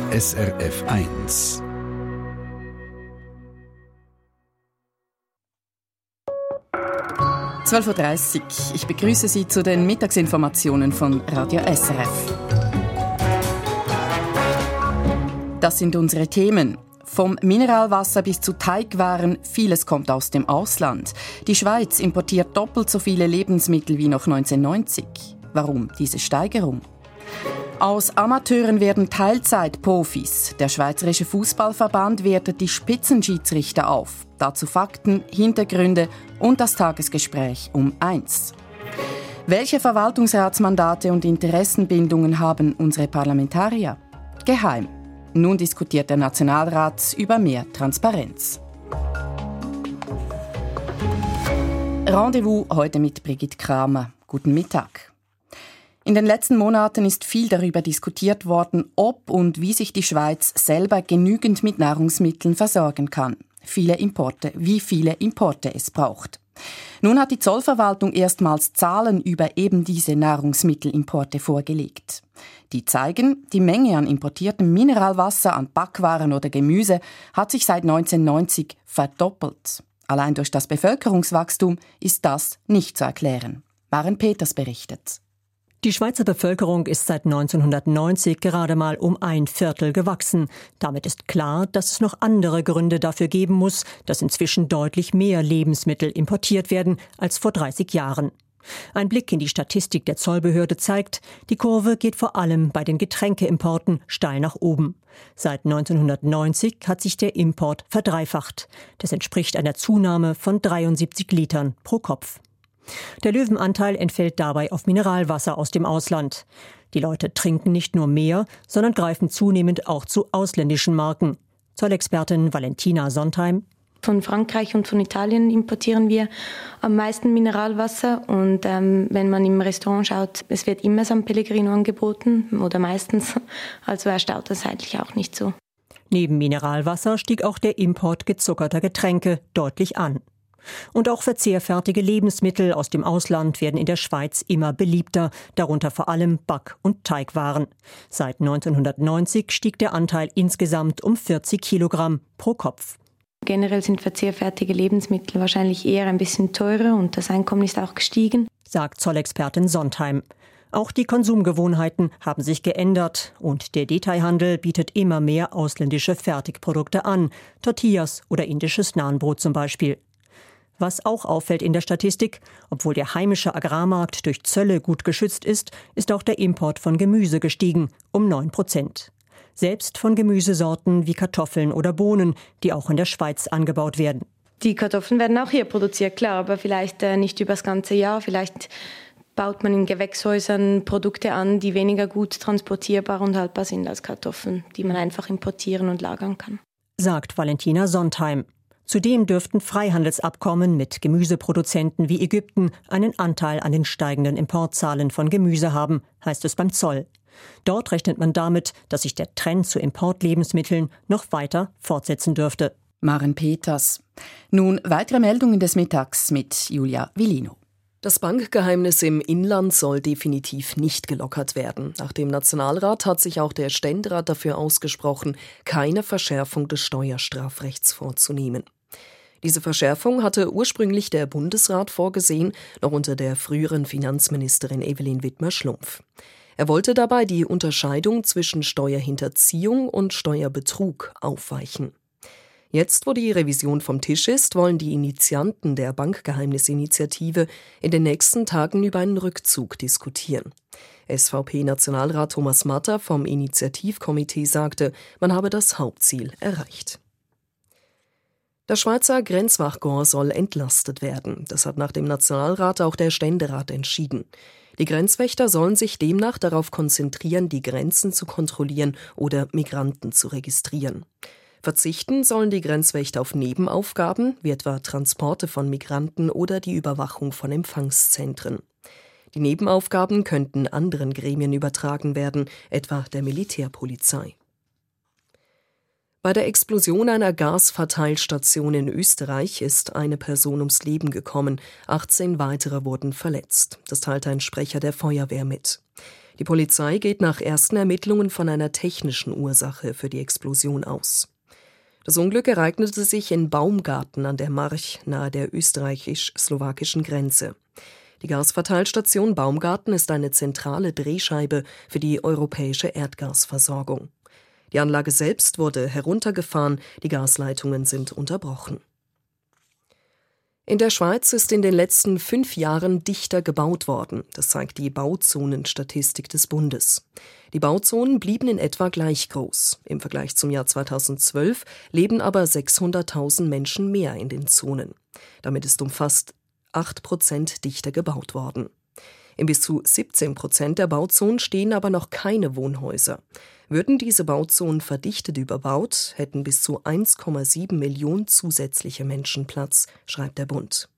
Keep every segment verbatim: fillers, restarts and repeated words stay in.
S R F eins. zwölf Uhr dreißig. Ich begrüße Sie zu den Mittagsinformationen von Radio S R F. Das sind unsere Themen. Vom Mineralwasser bis zu Teigwaren, vieles kommt aus dem Ausland. Die Schweiz importiert doppelt so viele Lebensmittel wie noch neunzehnhundertneunzig. Warum diese Steigerung? Aus Amateuren werden Teilzeitprofis. Der Schweizerische Fußballverband wertet die Spitzenschiedsrichter auf. Dazu Fakten, Hintergründe und das Tagesgespräch um eins. Welche Verwaltungsratsmandate und Interessenbindungen haben unsere Parlamentarier? Geheim. Nun diskutiert der Nationalrat über mehr Transparenz. Rendezvous heute mit Brigitte Kramer. Guten Mittag. In den letzten Monaten ist viel darüber diskutiert worden, ob und wie sich die Schweiz selber genügend mit Nahrungsmitteln versorgen kann. Viele Importe, wie viele Importe es braucht. Nun hat die Zollverwaltung erstmals Zahlen über eben diese Nahrungsmittelimporte vorgelegt. Die zeigen, die Menge an importiertem Mineralwasser, an Backwaren oder Gemüse hat sich seit neunzehnhundertneunzig verdoppelt. Allein durch das Bevölkerungswachstum ist das nicht zu erklären. Maren Peters berichtet. Die Schweizer Bevölkerung ist seit neunzehnhundertneunzig gerade mal um ein Viertel gewachsen. Damit ist klar, dass es noch andere Gründe dafür geben muss, dass inzwischen deutlich mehr Lebensmittel importiert werden als vor dreißig Jahren. Ein Blick in die Statistik der Zollbehörde zeigt, die Kurve geht vor allem bei den Getränkeimporten steil nach oben. Seit neunzehnhundertneunzig hat sich der Import verdreifacht. Das entspricht einer Zunahme von dreiundsiebzig Litern pro Kopf. Der Löwenanteil entfällt dabei auf Mineralwasser aus dem Ausland. Die Leute trinken nicht nur mehr, sondern greifen zunehmend auch zu ausländischen Marken. Zollexpertin Valentina Sontheim. Von Frankreich und von Italien importieren wir am meisten Mineralwasser. Und ähm, wenn man im Restaurant schaut, es wird immer San Pellegrino angeboten oder meistens. Also erstaunt das eigentlich auch nicht so. Neben Mineralwasser stieg auch der Import gezuckerter Getränke deutlich an. Und auch verzehrfertige Lebensmittel aus dem Ausland werden in der Schweiz immer beliebter, darunter vor allem Back- und Teigwaren. Seit neunzehnhundertneunzig stieg der Anteil insgesamt um vierzig Kilogramm pro Kopf. Generell sind verzehrfertige Lebensmittel wahrscheinlich eher ein bisschen teurer und das Einkommen ist auch gestiegen, sagt Zollexpertin Sontheim. Auch die Konsumgewohnheiten haben sich geändert und der Detailhandel bietet immer mehr ausländische Fertigprodukte an, Tortillas oder indisches Nahenbrot zum Beispiel. Was auch auffällt in der Statistik, obwohl der heimische Agrarmarkt durch Zölle gut geschützt ist, ist auch der Import von Gemüse gestiegen, um neun Prozent. Selbst von Gemüsesorten wie Kartoffeln oder Bohnen, die auch in der Schweiz angebaut werden. Die Kartoffeln werden auch hier produziert, klar, aber vielleicht äh, nicht über das ganze Jahr. Vielleicht baut man in Gewächshäusern Produkte an, die weniger gut transportierbar und haltbar sind als Kartoffeln, die man einfach importieren und lagern kann. Sagt Valentina Sontheim. Zudem dürften Freihandelsabkommen mit Gemüseproduzenten wie Ägypten einen Anteil an den steigenden Importzahlen von Gemüse haben, heißt es beim Zoll. Dort rechnet man damit, dass sich der Trend zu Importlebensmitteln noch weiter fortsetzen dürfte. Maren Peters. Nun weitere Meldungen des Mittags mit Julia Villino. Das Bankgeheimnis im Inland soll definitiv nicht gelockert werden. Nach dem Nationalrat hat sich auch der Ständerat dafür ausgesprochen, keine Verschärfung des Steuerstrafrechts vorzunehmen. Diese Verschärfung hatte ursprünglich der Bundesrat vorgesehen, noch unter der früheren Finanzministerin Evelyn Widmer-Schlumpf. Er wollte dabei die Unterscheidung zwischen Steuerhinterziehung und Steuerbetrug aufweichen. Jetzt, wo die Revision vom Tisch ist, wollen die Initianten der Bankgeheimnisinitiative in den nächsten Tagen über einen Rückzug diskutieren. S V P-Nationalrat Thomas Matter vom Initiativkomitee sagte, man habe das Hauptziel erreicht. Das Schweizer Grenzwachkorps soll entlastet werden. Das hat nach dem Nationalrat auch der Ständerat entschieden. Die Grenzwächter sollen sich demnach darauf konzentrieren, die Grenzen zu kontrollieren oder Migranten zu registrieren. Verzichten sollen die Grenzwächter auf Nebenaufgaben, wie etwa Transporte von Migranten oder die Überwachung von Empfangszentren. Die Nebenaufgaben könnten anderen Gremien übertragen werden, etwa der Militärpolizei. Bei der Explosion einer Gasverteilstation in Österreich ist eine Person ums Leben gekommen, achtzehn weitere wurden verletzt. Das teilte ein Sprecher der Feuerwehr mit. Die Polizei geht nach ersten Ermittlungen von einer technischen Ursache für die Explosion aus. Das Unglück ereignete sich in Baumgarten an der March nahe der österreichisch-slowakischen Grenze. Die Gasverteilstation Baumgarten ist eine zentrale Drehscheibe für die europäische Erdgasversorgung. Die Anlage selbst wurde heruntergefahren, die Gasleitungen sind unterbrochen. In der Schweiz ist in den letzten fünf Jahren dichter gebaut worden. Das zeigt die Bauzonenstatistik des Bundes. Die Bauzonen blieben in etwa gleich groß. Im Vergleich zum Jahr zweitausendzwölf leben aber sechshunderttausend Menschen mehr in den Zonen. Damit ist um fast acht Prozent dichter gebaut worden. In bis zu siebzehn Prozent der Bauzonen stehen aber noch keine Wohnhäuser. Würden diese Bauzonen verdichtet überbaut, hätten bis zu eins Komma sieben Millionen zusätzliche Menschen Platz, schreibt der Bund.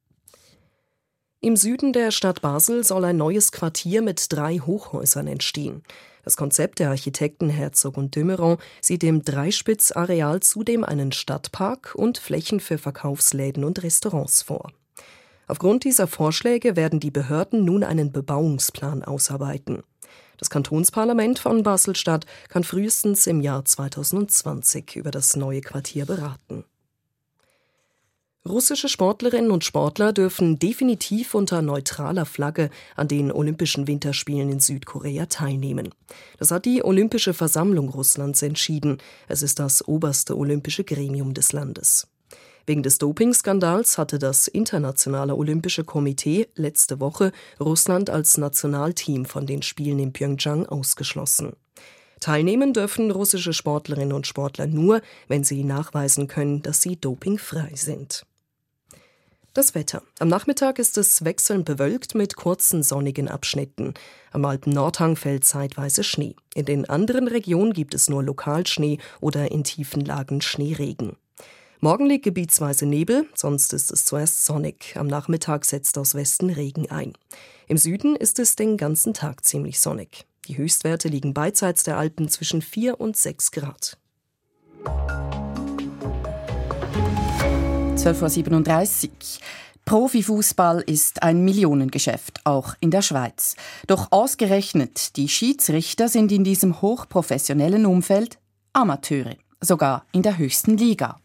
Im Süden der Stadt Basel soll ein neues Quartier mit drei Hochhäusern entstehen. Das Konzept der Architekten Herzog und de Meuron sieht im Dreispitz-Areal zudem einen Stadtpark und Flächen für Verkaufsläden und Restaurants vor. Aufgrund dieser Vorschläge werden die Behörden nun einen Bebauungsplan ausarbeiten. Das Kantonsparlament von Basel-Stadt kann frühestens im Jahr zweitausendzwanzig über das neue Quartier beraten. Russische Sportlerinnen und Sportler dürfen definitiv unter neutraler Flagge an den Olympischen Winterspielen in Südkorea teilnehmen. Das hat die Olympische Versammlung Russlands entschieden. Es ist das oberste olympische Gremium des Landes. Wegen des Dopingskandals hatte das Internationale Olympische Komitee letzte Woche Russland als Nationalteam von den Spielen in Pyeongchang ausgeschlossen. Teilnehmen dürfen russische Sportlerinnen und Sportler nur, wenn sie nachweisen können, dass sie dopingfrei sind. Das Wetter. Am Nachmittag ist es wechselnd bewölkt mit kurzen sonnigen Abschnitten. Am Alpen-Nordhang fällt zeitweise Schnee. In den anderen Regionen gibt es nur Lokalschnee oder in tiefen Lagen Schneeregen. Morgen liegt gebietsweise Nebel, sonst ist es zuerst sonnig. Am Nachmittag setzt aus Westen Regen ein. Im Süden ist es den ganzen Tag ziemlich sonnig. Die Höchstwerte liegen beidseits der Alpen zwischen vier und sechs Grad. zwölf Uhr siebenunddreißig. Profifußball ist ein Millionengeschäft, auch in der Schweiz. Doch ausgerechnet die Schiedsrichter sind in diesem hochprofessionellen Umfeld Amateure, sogar in der höchsten Liga.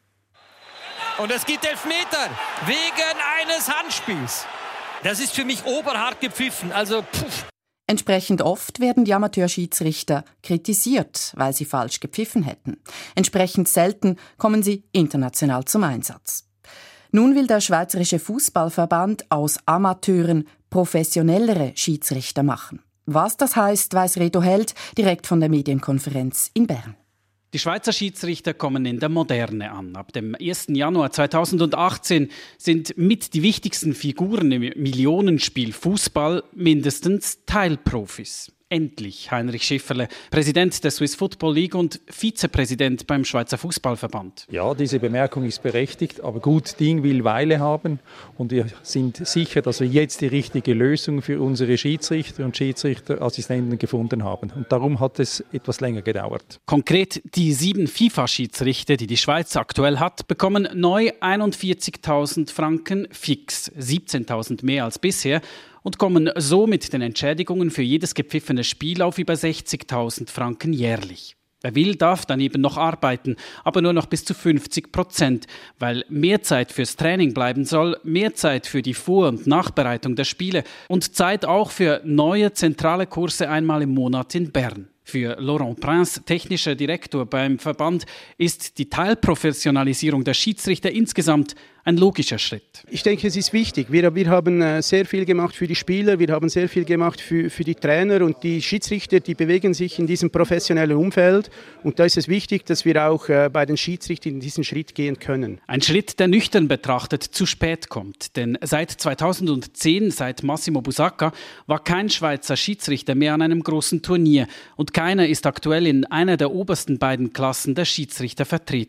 Und es gibt Elfmeter wegen eines Handspiels. Das ist für mich oberhart gepfiffen. Also, pff. Entsprechend oft werden die Amateurschiedsrichter kritisiert, weil sie falsch gepfiffen hätten. Entsprechend selten kommen sie international zum Einsatz. Nun will der Schweizerische Fußballverband aus Amateuren professionellere Schiedsrichter machen. Was das heißt, weiss Reto Held direkt von der Medienkonferenz in Bern. Die Schweizer Schiedsrichter kommen in der Moderne an. Ab dem ersten Januar zweitausendachtzehn sind mit die wichtigsten Figuren im Millionenspiel Fußball mindestens Teilprofis. Endlich Heinrich Schifferle, Präsident der Swiss Football League und Vizepräsident beim Schweizer Fußballverband. Ja, diese Bemerkung ist berechtigt, aber gut Ding will Weile haben. Und wir sind sicher, dass wir jetzt die richtige Lösung für unsere Schiedsrichter und Schiedsrichterassistenten gefunden haben. Und darum hat es etwas länger gedauert. Konkret die sieben FIFA-Schiedsrichter, die die Schweiz aktuell hat, bekommen neu einundvierzigtausend Franken fix, siebzehntausend mehr als bisher, und kommen so mit den Entschädigungen für jedes gepfiffene Spiel auf über sechzigtausend Franken jährlich. Wer will, darf dann eben noch arbeiten, aber nur noch bis zu fünfzig Prozent, weil mehr Zeit fürs Training bleiben soll, mehr Zeit für die Vor- und Nachbereitung der Spiele und Zeit auch für neue zentrale Kurse einmal im Monat in Bern. Für Laurent Prince, technischer Direktor beim Verband, ist die Teilprofessionalisierung der Schiedsrichter insgesamt ein logischer Schritt. Ich denke, es ist wichtig. Wir, wir haben sehr viel gemacht für die Spieler, wir haben sehr viel gemacht für, für die Trainer und die Schiedsrichter, die bewegen sich in diesem professionellen Umfeld. Und da ist es wichtig, dass wir auch bei den Schiedsrichtern in diesen Schritt gehen können. Ein Schritt, der nüchtern betrachtet zu spät kommt. Denn seit zweitausendzehn, seit Massimo Busacca, war kein Schweizer Schiedsrichter mehr an einem großen Turnier und keiner ist aktuell in einer der obersten beiden Klassen der Schiedsrichter vertreten.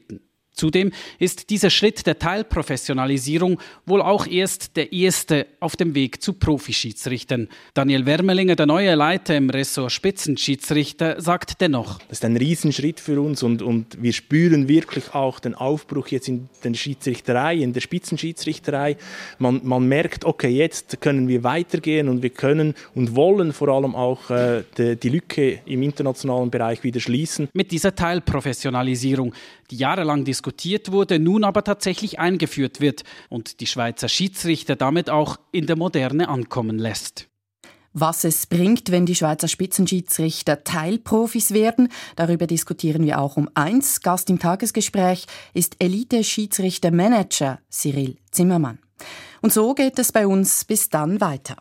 Zudem ist dieser Schritt der Teilprofessionalisierung wohl auch erst der erste auf dem Weg zu Profischiedsrichtern. Daniel Wermelinger, der neue Leiter im Ressort Spitzenschiedsrichter, sagt dennoch: Das ist ein Riesenschritt für uns und, und wir spüren wirklich auch den Aufbruch jetzt in der Schiedsrichterei, in der Spitzenschiedsrichterei. Man, man merkt, okay, jetzt können wir weitergehen und wir können und wollen vor allem auch äh, die, die Lücke im internationalen Bereich wieder schließen. Mit dieser Teilprofessionalisierung, die jahrelang diskutiert wurde, nun aber tatsächlich eingeführt wird und die Schweizer Schiedsrichter damit auch in der Moderne ankommen lässt. Was es bringt, wenn die Schweizer Spitzenschiedsrichter Teilprofis werden, darüber diskutieren wir auch um eins. Gast im Tagesgespräch ist Elite-Schiedsrichter-Manager Cyril Zimmermann. Und so geht es bei uns bis dann weiter.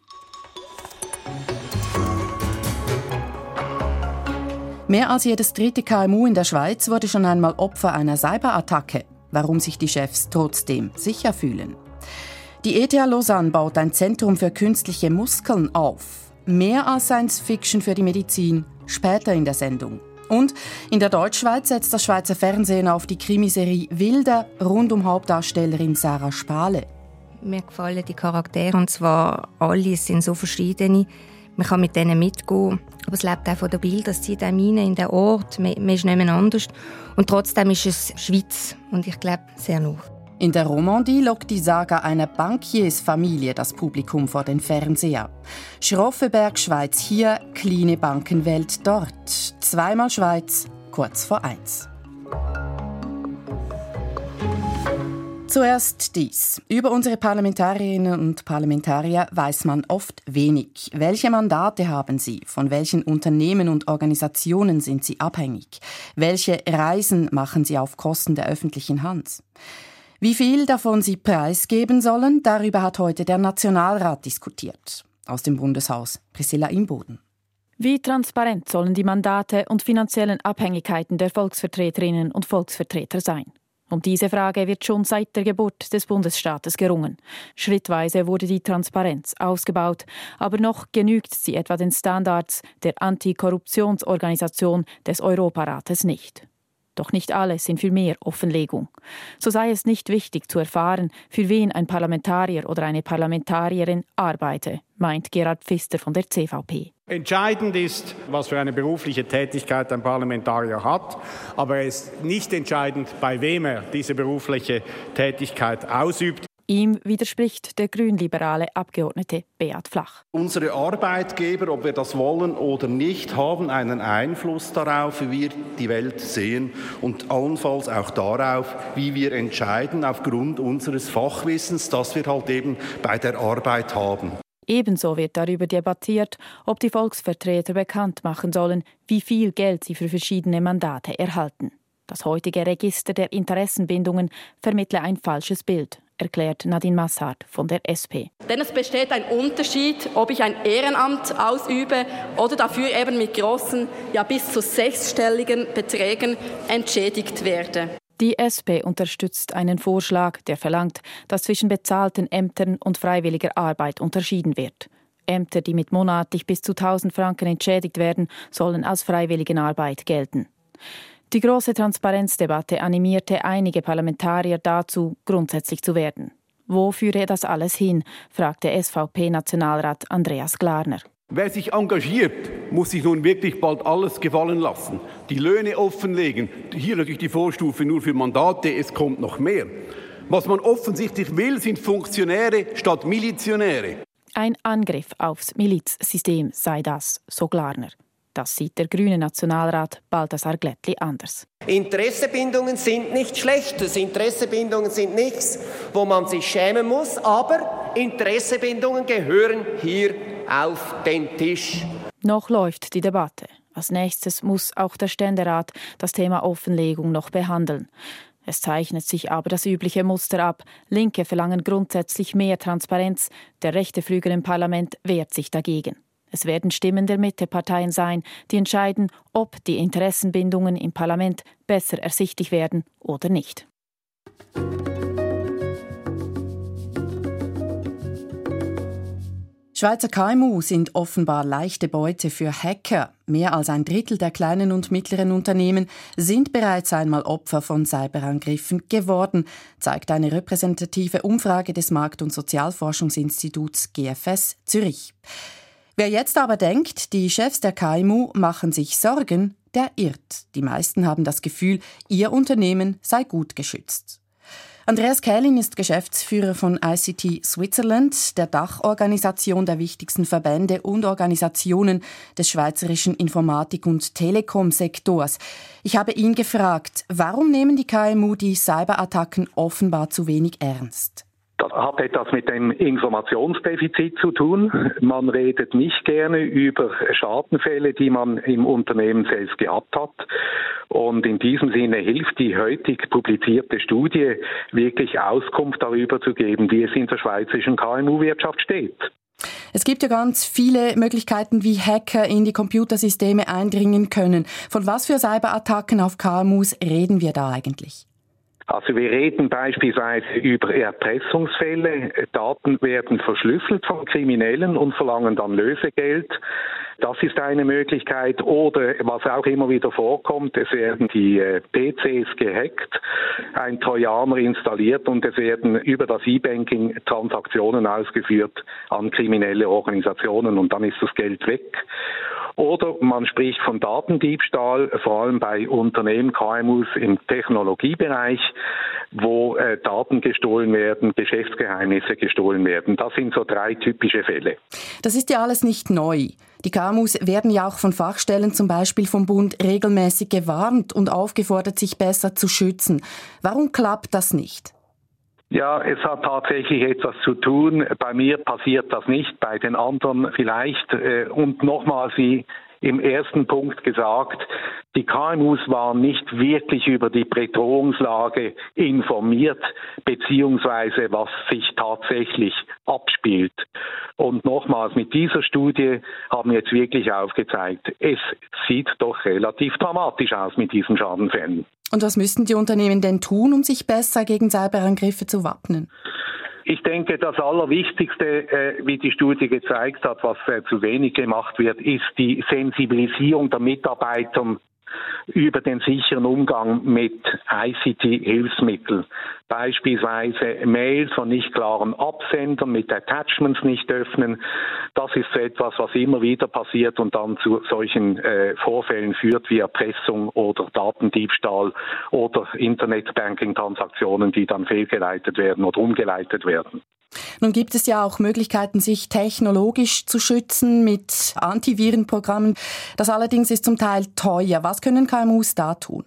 Mehr als jedes dritte K M U in der Schweiz wurde schon einmal Opfer einer Cyberattacke. Warum sich die Chefs trotzdem sicher fühlen. Die E T H Lausanne baut ein Zentrum für künstliche Muskeln auf. Mehr als Science-Fiction für die Medizin, später in der Sendung. Und in der Deutschschweiz setzt das Schweizer Fernsehen auf die Krimiserie Wilder rund um Hauptdarstellerin Sarah Spahle. Mir gefallen die Charaktere, und zwar alle sind so verschiedene. Man kann mit denen mitgehen, aber es lebt auch von der Bilderzeit rein, in den Ort, man, man ist nicht mehr anders. Und trotzdem ist es Schweiz und ich glaube sehr nah. In der Romandie lockt die Saga einer Bankiersfamilie das Publikum vor den Fernseher. Schroffe Bergschweiz hier, kleine Bankenwelt dort. Zweimal Schweiz, kurz vor eins. Zuerst dies. Über unsere Parlamentarierinnen und Parlamentarier weiß man oft wenig. Welche Mandate haben sie? Von welchen Unternehmen und Organisationen sind sie abhängig? Welche Reisen machen sie auf Kosten der öffentlichen Hand? Wie viel davon sie preisgeben sollen, darüber hat heute der Nationalrat diskutiert. Aus dem Bundeshaus Priscilla Imboden. Wie transparent sollen die Mandate und finanziellen Abhängigkeiten der Volksvertreterinnen und Volksvertreter sein? Um diese Frage wird schon seit der Geburt des Bundesstaates gerungen. Schrittweise wurde die Transparenz ausgebaut, aber noch genügt sie etwa den Standards der Antikorruptionsorganisation des Europarates nicht. Doch nicht alle sind für mehr Offenlegung. So sei es nicht wichtig zu erfahren, für wen ein Parlamentarier oder eine Parlamentarierin arbeite, meint Gerhard Pfister von der C V P. Entscheidend ist, was für eine berufliche Tätigkeit ein Parlamentarier hat, aber es ist nicht entscheidend, bei wem er diese berufliche Tätigkeit ausübt. Ihm widerspricht der grünliberale Abgeordnete Beat Flach. Unsere Arbeitgeber, ob wir das wollen oder nicht, haben einen Einfluss darauf, wie wir die Welt sehen und allenfalls auch darauf, wie wir entscheiden aufgrund unseres Fachwissens, das wir halt eben bei der Arbeit haben. Ebenso wird darüber debattiert, ob die Volksvertreter bekannt machen sollen, wie viel Geld sie für verschiedene Mandate erhalten. Das heutige Register der Interessenbindungen vermittle ein falsches Bild, erklärt Nadine Massart von der S P. Denn es besteht ein Unterschied, ob ich ein Ehrenamt ausübe oder dafür eben mit grossen, ja bis zu sechsstelligen Beträgen entschädigt werde. Die S P unterstützt einen Vorschlag, der verlangt, dass zwischen bezahlten Ämtern und freiwilliger Arbeit unterschieden wird. Ämter, die mit monatlich bis zu tausend Franken entschädigt werden, sollen als Freiwilligenarbeit gelten. Die große Transparenzdebatte animierte einige Parlamentarier dazu, grundsätzlich zu werden. Wo führe das alles hin, fragte S V P-Nationalrat Andreas Glarner. Wer sich engagiert, muss sich nun wirklich bald alles gefallen lassen. Die Löhne offenlegen, hier natürlich die Vorstufe nur für Mandate, es kommt noch mehr. Was man offensichtlich will, sind Funktionäre statt Milizionäre. Ein Angriff aufs Milizsystem sei das, so Glarner. Das sieht der grüne Nationalrat Balthasar Glättli anders. Interessebindungen sind nicht Schlechtes. Interessebindungen sind nichts, wo man sich schämen muss. Aber Interessebindungen gehören hier auf den Tisch. Noch läuft die Debatte. Als nächstes muss auch der Ständerat das Thema Offenlegung noch behandeln. Es zeichnet sich aber das übliche Muster ab. Linke verlangen grundsätzlich mehr Transparenz. Der rechte Flügel im Parlament wehrt sich dagegen. Es werden Stimmen der Mitteparteien sein, die entscheiden, ob die Interessenbindungen im Parlament besser ersichtlich werden oder nicht. Schweizer K M U sind offenbar leichte Beute für Hacker. Mehr als ein Drittel der kleinen und mittleren Unternehmen sind bereits einmal Opfer von Cyberangriffen geworden, zeigt eine repräsentative Umfrage des Markt- und Sozialforschungsinstituts G F S Zürich. Wer jetzt aber denkt, die Chefs der K M U machen sich Sorgen, der irrt. Die meisten haben das Gefühl, ihr Unternehmen sei gut geschützt. Andreas Kählin ist Geschäftsführer von I C T Switzerland, der Dachorganisation der wichtigsten Verbände und Organisationen des schweizerischen Informatik- und Telekom-Sektors. Ich habe ihn gefragt, warum nehmen die K M U die Cyberattacken offenbar zu wenig ernst? Das hat etwas mit dem Informationsdefizit zu tun. Man redet nicht gerne über Schadenfälle, die man im Unternehmen selbst gehabt hat. Und in diesem Sinne hilft die heutig publizierte Studie wirklich Auskunft darüber zu geben, wie es in der schweizerischen K M U-Wirtschaft steht. Es gibt ja ganz viele Möglichkeiten, wie Hacker in die Computersysteme eindringen können. Von was für Cyberattacken auf K M Us reden wir da eigentlich? Also wir reden beispielsweise über Erpressungsfälle. Daten werden verschlüsselt von Kriminellen und verlangen dann Lösegeld. Das ist eine Möglichkeit. Oder was auch immer wieder vorkommt, es werden die P Cs gehackt, ein Trojaner installiert und es werden über das E-Banking Transaktionen ausgeführt an kriminelle Organisationen und dann ist das Geld weg. Oder man spricht von Datendiebstahl, vor allem bei Unternehmen, K M Us im Technologiebereich, wo äh, Daten gestohlen werden, Geschäftsgeheimnisse gestohlen werden. Das sind so drei typische Fälle. Das ist ja alles nicht neu. Die K M Us werden ja auch von Fachstellen, zum Beispiel vom Bund, regelmäßig gewarnt und aufgefordert, sich besser zu schützen. Warum klappt das nicht? Ja, es hat tatsächlich etwas zu tun. Bei mir passiert das nicht, bei den anderen vielleicht. Und nochmals, wie im ersten Punkt gesagt, die K M Us waren nicht wirklich über die Bedrohungslage informiert, beziehungsweise was sich tatsächlich abspielt. Und nochmals, mit dieser Studie haben wir jetzt wirklich aufgezeigt, es sieht doch relativ dramatisch aus mit diesen Schadenfällen. Und was müssten die Unternehmen denn tun, um sich besser gegen Cyberangriffe zu wappnen? Ich denke, das Allerwichtigste, äh, wie die Studie gezeigt hat, was äh, zu wenig gemacht wird, ist die Sensibilisierung der Mitarbeiter über den sicheren Umgang mit I C T-Hilfsmitteln. Beispielsweise Mails von nicht klaren Absendern mit Attachments nicht öffnen. Das ist so etwas, was immer wieder passiert und dann zu solchen äh, Vorfällen führt wie Erpressung oder Datendiebstahl oder Internetbanking-Transaktionen, die dann fehlgeleitet werden oder umgeleitet werden. Nun gibt es ja auch Möglichkeiten, sich technologisch zu schützen mit Antivirenprogrammen. Das allerdings ist zum Teil teuer. Was können K M Us da tun?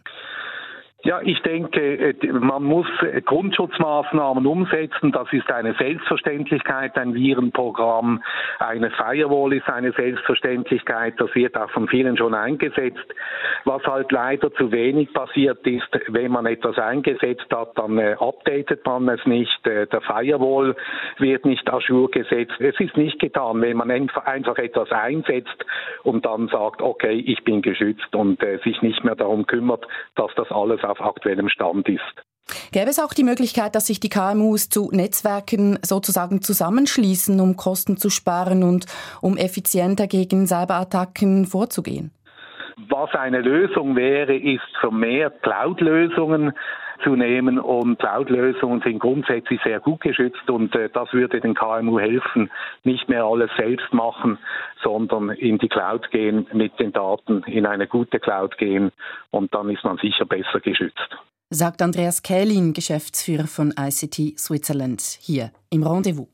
Ja, ich denke, man muss Grundschutzmaßnahmen umsetzen. Das ist eine Selbstverständlichkeit, ein Virenprogramm. Eine Firewall ist eine Selbstverständlichkeit. Das wird auch von vielen schon eingesetzt. Was halt leider zu wenig passiert ist, wenn man etwas eingesetzt hat, dann äh, updatet man es nicht. Äh, der Firewall wird nicht à jour gesetzt. Es ist nicht getan, wenn man einfach etwas einsetzt und dann sagt, okay, ich bin geschützt und äh, sich nicht mehr darum kümmert, dass das alles auf aktuellem Stand ist. Gäbe es auch die Möglichkeit, dass sich die K M Us zu Netzwerken sozusagen zusammenschließen, um Kosten zu sparen und um effizienter gegen Cyberattacken vorzugehen? Was eine Lösung wäre, ist vermehrt Cloud-Lösungen zu nehmen und Cloud-Lösungen sind grundsätzlich sehr gut geschützt und äh, das würde den K M U helfen, nicht mehr alles selbst machen, sondern in die Cloud gehen, mit den Daten in eine gute Cloud gehen und dann ist man sicher besser geschützt. Sagt Andreas Kählin, Geschäftsführer von I C T Switzerland, hier im Rendezvous.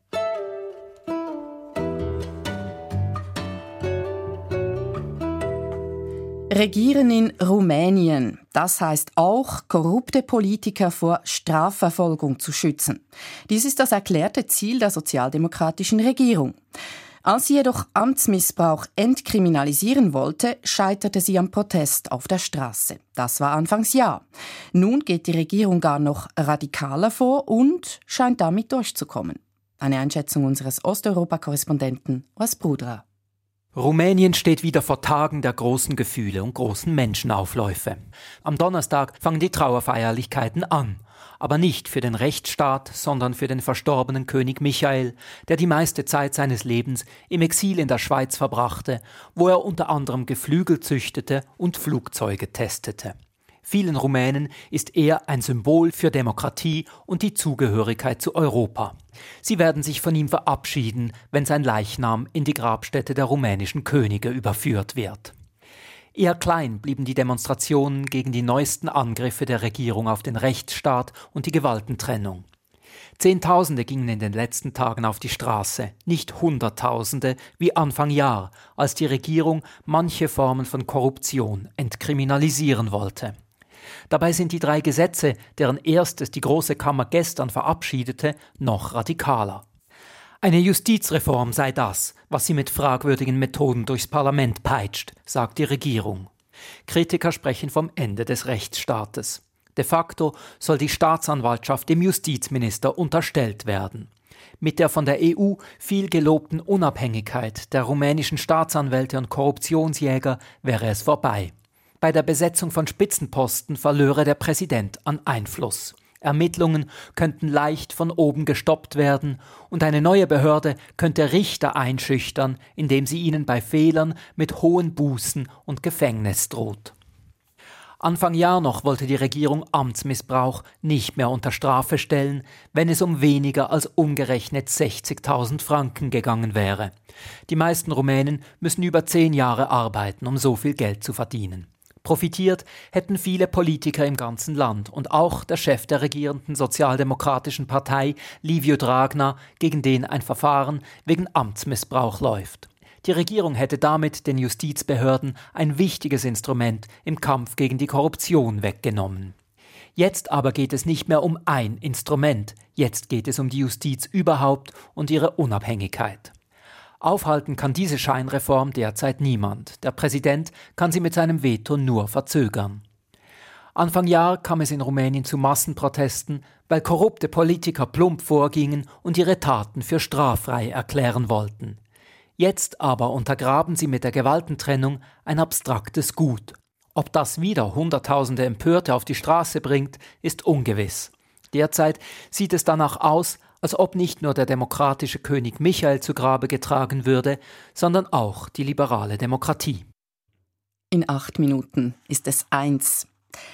Regieren in Rumänien. Das heißt auch, korrupte Politiker vor Strafverfolgung zu schützen. Dies ist das erklärte Ziel der sozialdemokratischen Regierung. Als sie jedoch Amtsmissbrauch entkriminalisieren wollte, scheiterte sie am Protest auf der Straße. Das war Anfangsjahr. Nun geht die Regierung gar noch radikaler vor und scheint damit durchzukommen. Eine Einschätzung unseres Osteuropa-Korrespondenten Urs Brudra. Rumänien steht wieder vor Tagen der großen Gefühle und großen Menschenaufläufe. Am Donnerstag fangen die Trauerfeierlichkeiten an. Aber nicht für den Rechtsstaat, sondern für den verstorbenen König Michael, der die meiste Zeit seines Lebens im Exil in der Schweiz verbrachte, wo er unter anderem Geflügel züchtete und Flugzeuge testete. Vielen Rumänen ist er ein Symbol für Demokratie und die Zugehörigkeit zu Europa. Sie werden sich von ihm verabschieden, wenn sein Leichnam in die Grabstätte der rumänischen Könige überführt wird. Eher klein blieben die Demonstrationen gegen die neuesten Angriffe der Regierung auf den Rechtsstaat und die Gewaltentrennung. Zehntausende gingen in den letzten Tagen auf die Straße, nicht Hunderttausende wie Anfang Jahr, als die Regierung manche Formen von Korruption entkriminalisieren wollte. Dabei sind die drei Gesetze, deren erstes die Große Kammer gestern verabschiedete, noch radikaler. Eine Justizreform sei das, was sie mit fragwürdigen Methoden durchs Parlament peitscht, sagt die Regierung. Kritiker sprechen vom Ende des Rechtsstaates. De facto soll die Staatsanwaltschaft dem Justizminister unterstellt werden. Mit der von der E U viel gelobten Unabhängigkeit der rumänischen Staatsanwälte und Korruptionsjäger wäre es vorbei. Bei der Besetzung von Spitzenposten verlöre der Präsident an Einfluss. Ermittlungen könnten leicht von oben gestoppt werden und eine neue Behörde könnte Richter einschüchtern, indem sie ihnen bei Fehlern mit hohen Bußen und Gefängnis droht. Anfang Jahr noch wollte die Regierung Amtsmissbrauch nicht mehr unter Strafe stellen, wenn es um weniger als umgerechnet sechzigtausend Franken gegangen wäre. Die meisten Rumänen müssen über zehn Jahre arbeiten, um so viel Geld zu verdienen. Profitiert hätten viele Politiker im ganzen Land und auch der Chef der regierenden sozialdemokratischen Partei, Liviu Dragnea, gegen den ein Verfahren wegen Amtsmissbrauch läuft. Die Regierung hätte damit den Justizbehörden ein wichtiges Instrument im Kampf gegen die Korruption weggenommen. Jetzt aber geht es nicht mehr um ein Instrument, jetzt geht es um die Justiz überhaupt und ihre Unabhängigkeit. Aufhalten kann diese Scheinreform derzeit niemand. Der Präsident kann sie mit seinem Veto nur verzögern. Anfang Jahr kam es in Rumänien zu Massenprotesten, weil korrupte Politiker plump vorgingen und ihre Taten für straffrei erklären wollten. Jetzt aber untergraben sie mit der Gewaltentrennung ein abstraktes Gut. Ob das wieder Hunderttausende Empörte auf die Straße bringt, ist ungewiss. Derzeit sieht es danach aus, als ob nicht nur der demokratische König Michael zu Grabe getragen würde, sondern auch die liberale Demokratie. In acht Minuten ist es eins.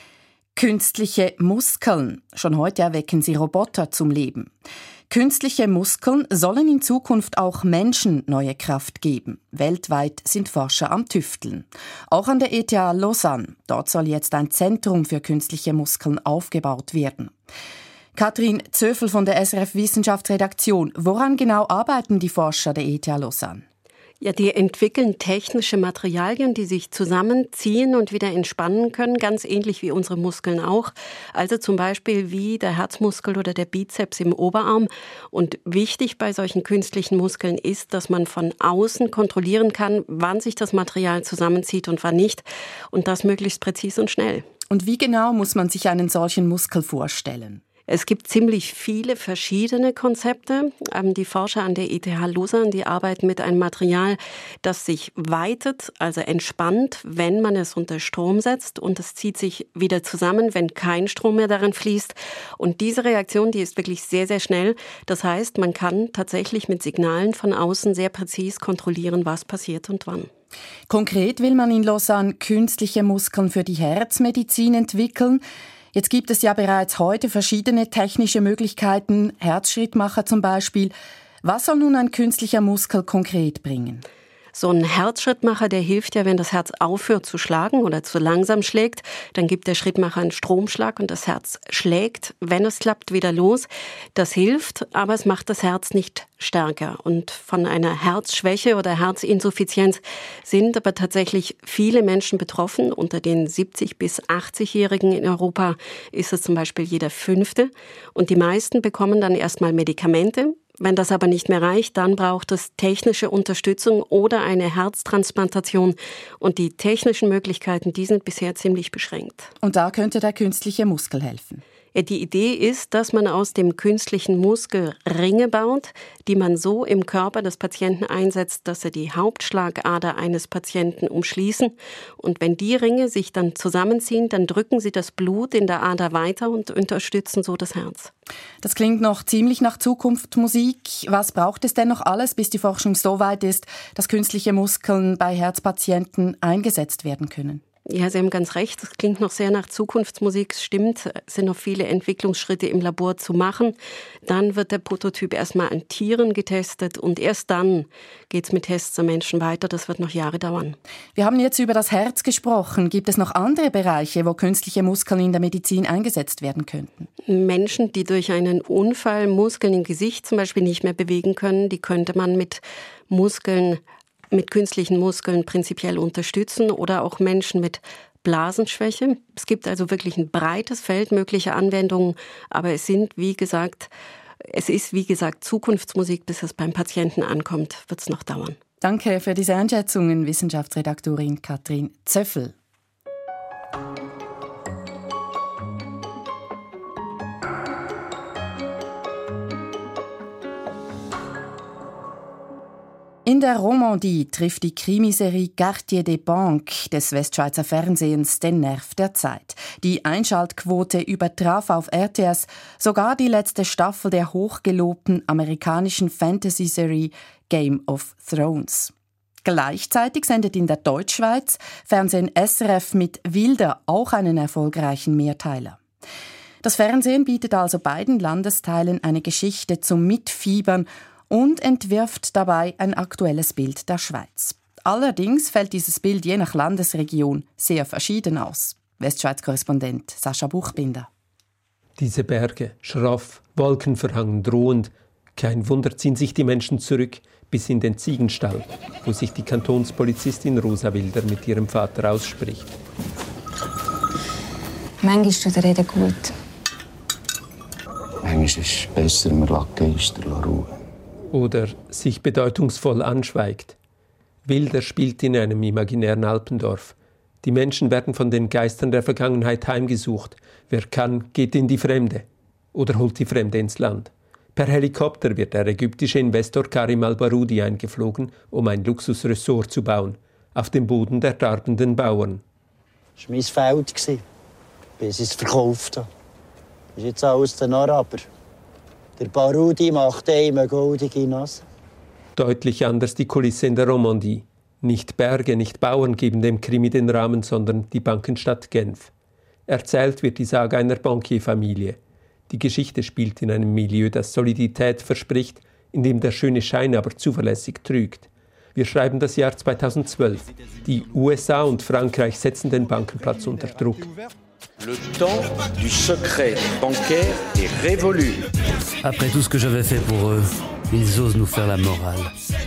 Künstliche Muskeln. Schon heute erwecken sie Roboter zum Leben. Künstliche Muskeln sollen in Zukunft auch Menschen neue Kraft geben. Weltweit sind Forscher am Tüfteln. Auch an der E T H Lausanne. Dort soll jetzt ein Zentrum für künstliche Muskeln aufgebaut werden. Katrin Zöfel von der S R F Wissenschaftsredaktion. Woran genau arbeiten die Forscher der E T H Lausanne? Ja, die entwickeln technische Materialien, die sich zusammenziehen und wieder entspannen können, ganz ähnlich wie unsere Muskeln auch. Also zum Beispiel wie der Herzmuskel oder der Bizeps im Oberarm. Und wichtig bei solchen künstlichen Muskeln ist, dass man von außen kontrollieren kann, wann sich das Material zusammenzieht und wann nicht. Und das möglichst präzise und schnell. Und wie genau muss man sich einen solchen Muskel vorstellen? Es gibt ziemlich viele verschiedene Konzepte. Die Forscher an der E T H Lausanne, die arbeiten mit einem Material, das sich weitet, also entspannt, wenn man es unter Strom setzt. Und es zieht sich wieder zusammen, wenn kein Strom mehr darin fließt. Und diese Reaktion, die ist wirklich sehr, sehr schnell. Das heißt, man kann tatsächlich mit Signalen von außen sehr präzise kontrollieren, was passiert und wann. Konkret will man in Lausanne künstliche Muskeln für die Herzmedizin entwickeln. Jetzt gibt es ja bereits heute verschiedene technische Möglichkeiten, Herzschrittmacher zum Beispiel. Was soll nun ein künstlicher Muskel konkret bringen? So ein Herzschrittmacher, der hilft ja, wenn das Herz aufhört zu schlagen oder zu langsam schlägt. Dann gibt der Schrittmacher einen Stromschlag und das Herz schlägt, wenn es klappt, wieder los. Das hilft, aber es macht das Herz nicht stärker. Und von einer Herzschwäche oder Herzinsuffizienz sind aber tatsächlich viele Menschen betroffen. Unter den siebzig- bis achtzigjährigen in Europa ist es zum Beispiel jeder Fünfte. Und die meisten bekommen dann erstmal Medikamente. Wenn das aber nicht mehr reicht, dann braucht es technische Unterstützung oder eine Herztransplantation. Und die technischen Möglichkeiten, die sind bisher ziemlich beschränkt. Und da könnte der künstliche Muskel helfen? Die Idee ist, dass man aus dem künstlichen Muskel Ringe baut, die man so im Körper des Patienten einsetzt, dass sie die Hauptschlagader eines Patienten umschließen. Und wenn die Ringe sich dann zusammenziehen, dann drücken sie das Blut in der Ader weiter und unterstützen so das Herz. Das klingt noch ziemlich nach Zukunftsmusik. Was braucht es denn noch alles, bis die Forschung so weit ist, dass künstliche Muskeln bei Herzpatienten eingesetzt werden können? Ja, Sie haben ganz recht, das klingt noch sehr nach Zukunftsmusik. Es stimmt, es sind noch viele Entwicklungsschritte im Labor zu machen. Dann wird der Prototyp erstmal an Tieren getestet und erst dann geht es mit Tests am Menschen weiter. Das wird noch Jahre dauern. Wir haben jetzt über das Herz gesprochen. Gibt es noch andere Bereiche, wo künstliche Muskeln in der Medizin eingesetzt werden könnten? Menschen, die durch einen Unfall Muskeln im Gesicht zum Beispiel nicht mehr bewegen können, die könnte man mit Muskeln mit künstlichen Muskeln prinzipiell unterstützen oder auch Menschen mit Blasenschwäche. Es gibt also wirklich ein breites Feld möglicher Anwendungen, aber es sind, wie gesagt, es ist, wie gesagt, Zukunftsmusik, bis es beim Patienten ankommt, wird es noch dauern. Danke für diese Einschätzungen, Wissenschaftsredaktorin Katrin Zöffel. In der Romandie trifft die Krimiserie Quartier des Banques des Westschweizer Fernsehens den Nerv der Zeit. Die Einschaltquote übertraf auf R T S sogar die letzte Staffel der hochgelobten amerikanischen Fantasy-Serie Game of Thrones. Gleichzeitig sendet in der Deutschschweiz Fernsehen S R F mit Wilder auch einen erfolgreichen Mehrteiler. Das Fernsehen bietet also beiden Landesteilen eine Geschichte zum Mitfiebern und entwirft dabei ein aktuelles Bild der Schweiz. Allerdings fällt dieses Bild je nach Landesregion sehr verschieden aus. Westschweiz-Korrespondent Sascha Buchbinder. Diese Berge, schroff, wolkenverhangen, drohend. Kein Wunder ziehen sich die Menschen zurück bis in den Ziegenstall, wo sich die Kantonspolizistin Rosa Wilder mit ihrem Vater ausspricht. Manchmal ist der Rede gut. Manchmal ist es besser, wir lassen Geister ruhen. Oder sich bedeutungsvoll anschweigt. Wilder spielt in einem imaginären Alpendorf. Die Menschen werden von den Geistern der Vergangenheit heimgesucht. Wer kann, geht in die Fremde oder holt die Fremde ins Land. Per Helikopter wird der ägyptische Investor Karim al-Baroudi eingeflogen, um ein Luxusressort zu bauen, auf dem Boden der darbenden Bauern. Das war mein Feld, bis ich es verkauft habe. Das ist jetzt alles den Araber. Der Baroudi macht ihm eine goldige Nase. Deutlich anders die Kulisse in der Romandie. Nicht Berge, nicht Bauern geben dem Krimi den Rahmen, sondern die Bankenstadt Genf. Erzählt wird die Sage einer Bankierfamilie. Die Geschichte spielt in einem Milieu, das Solidität verspricht, in dem der schöne Schein aber zuverlässig trügt. Wir schreiben das Jahr zweitausendzwölf. Die U S A und Frankreich setzen den Bankenplatz unter Druck. Le temps du secret bancaire est révolu. Après tout ce que j'avais fait pour eux, ils osent nous faire la morale.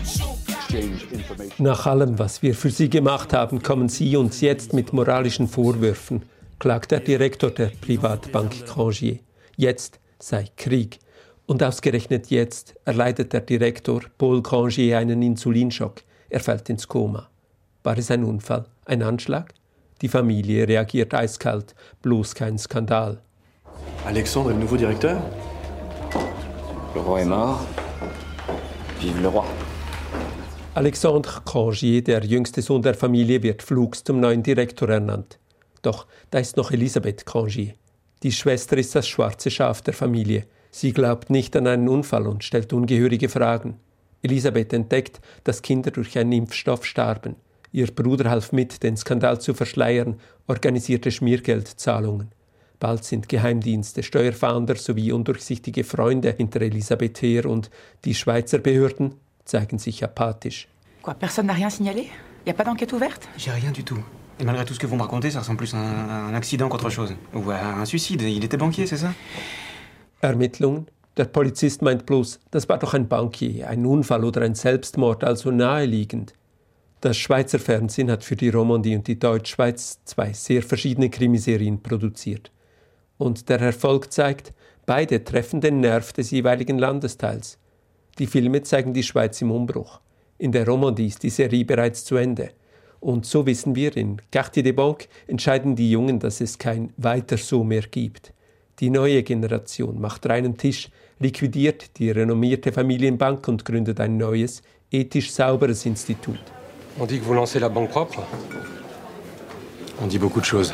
Nach allem, was wir für sie gemacht haben, kommen sie uns jetzt mit moralischen Vorwürfen, klagt der Direktor der Privatbank Grangier. Jetzt sei Krieg. Und ausgerechnet jetzt erleidet der Direktor Paul Grangier einen Insulinschock. Er fällt ins Koma. War es ein Unfall? Ein Anschlag? Die Familie reagiert eiskalt, bloß kein Skandal. Alexandre est le nouveau directeur? Le roi est mort. Vive le roi. Alexandre Grangier, der jüngste Sohn der Familie, wird flugs zum neuen Direktor ernannt. Doch da ist noch Elisabeth Grangier. Die Schwester ist das schwarze Schaf der Familie. Sie glaubt nicht an einen Unfall und stellt ungehörige Fragen. Elisabeth entdeckt, dass Kinder durch einen Impfstoff starben. Ihr Bruder half mit, den Skandal zu verschleiern, organisierte Schmiergeldzahlungen. Bald sind Geheimdienste, Steuerfahnder sowie undurchsichtige Freunde hinter Elisabeth her und die Schweizer Behörden zeigen sich apathisch. Quoi, personne n'a rien signalé? Y a pas d'enquête ouverte? J'ai rien du tout. Et malgré tout ce que vous me racontez, ça ressemble plus à un, à un accident qu'autre chose. Ou à un suicide. Il était banquier, c'est ça? Ermittlungen? Der Polizist meint bloß, das war doch ein Bankier, ein Unfall oder ein Selbstmord, also naheliegend. Das Schweizer Fernsehen hat für die Romandie und die Deutschschweiz zwei sehr verschiedene Krimiserien produziert. Und der Erfolg zeigt, beide treffen den Nerv des jeweiligen Landesteils. Die Filme zeigen die Schweiz im Umbruch. In der Romandie ist die Serie bereits zu Ende. Und so wissen wir, in Quartier des Banques entscheiden die Jungen, dass es kein Weiter so mehr gibt. Die neue Generation macht reinen Tisch, liquidiert die renommierte Familienbank und gründet ein neues, ethisch sauberes Institut. On dit que vous lancez la banque propre. On dit beaucoup de choses.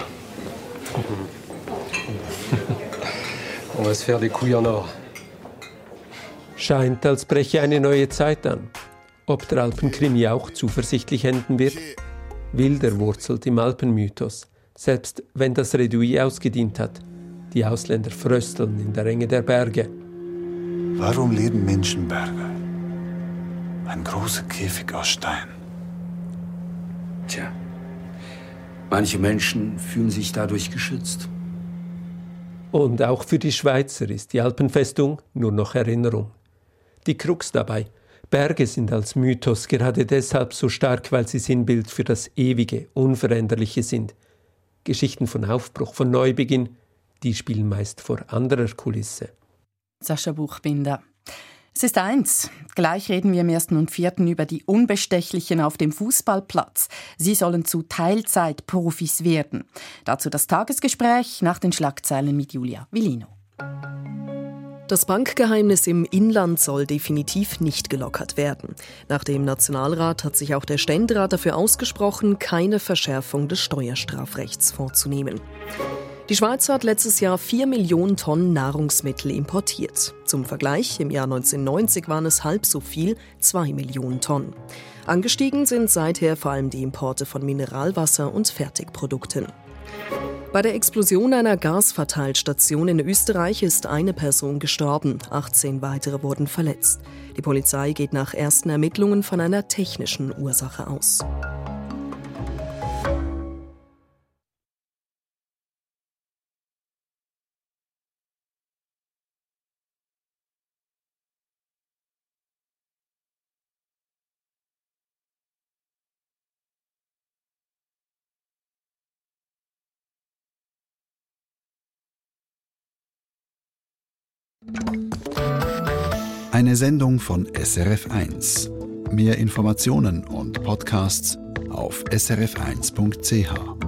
On va se faire des couilles en or. Scheint, als breche eine neue Zeit an. Ob der Alpenkrimi auch zuversichtlich enden wird? Wilder wurzelt im Alpenmythos, selbst wenn das Redouis ausgedient hat. Die Ausländer frösteln in der Enge der Berge. Warum leben Menschen Berge? Ein großer Käfig aus Stein. Tja, manche Menschen fühlen sich dadurch geschützt. Und auch für die Schweizer ist die Alpenfestung nur noch Erinnerung. Die Krux dabei: Berge sind als Mythos gerade deshalb so stark, weil sie Sinnbild für das Ewige, Unveränderliche sind. Geschichten von Aufbruch, von Neubeginn, die spielen meist vor anderer Kulisse. Sascha Buchbinder. Es ist eins. Gleich reden wir im ersten und vierten über die Unbestechlichen auf dem Fußballplatz. Sie sollen zu Teilzeitprofis werden. Dazu das Tagesgespräch nach den Schlagzeilen mit Julia Villino. Das Bankgeheimnis im Inland soll definitiv nicht gelockert werden. Nach dem Nationalrat hat sich auch der Ständerat dafür ausgesprochen, keine Verschärfung des Steuerstrafrechts vorzunehmen. Die Schweiz hat letztes Jahr vier Millionen Tonnen Nahrungsmittel importiert. Zum Vergleich, im Jahr neunzehnhundertneunzig waren es halb so viel, zwei Millionen Tonnen. Angestiegen sind seither vor allem die Importe von Mineralwasser und Fertigprodukten. Bei der Explosion einer Gasverteilstation in Österreich ist eine Person gestorben, achtzehn weitere wurden verletzt. Die Polizei geht nach ersten Ermittlungen von einer technischen Ursache aus. Eine Sendung von S R F eins. Mehr Informationen und Podcasts auf s r f eins punkt c h.